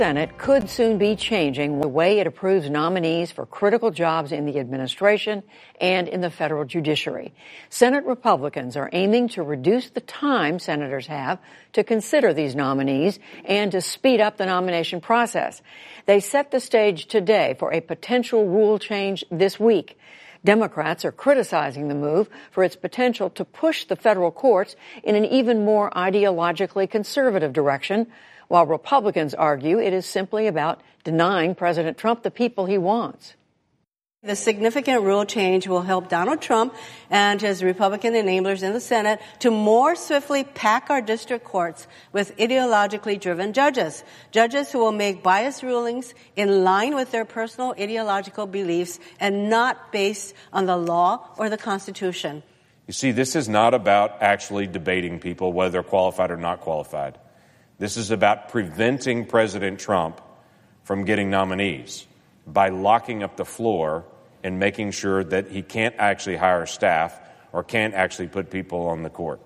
Senate could soon be changing the way it approves nominees for critical jobs in the administration and in the federal judiciary. Senate Republicans are aiming to reduce the time senators have to consider these nominees and to speed up the nomination process. They set the stage today for a potential rule change this week. Democrats are criticizing the move for its potential to push the federal courts in an even more ideologically conservative direction, while Republicans argue it is simply about denying President Trump the people he wants. The significant rule change will help Donald Trump and his Republican enablers in the Senate to more swiftly pack our district courts with ideologically driven judges who will make biased rulings in line with their personal ideological beliefs and not based on the law or the Constitution. You see, this is not about actually debating people, whether they're qualified or not qualified. This is about preventing President Trump from getting nominees by locking up the floor and making sure that he can't actually hire staff or can't actually put people on the court.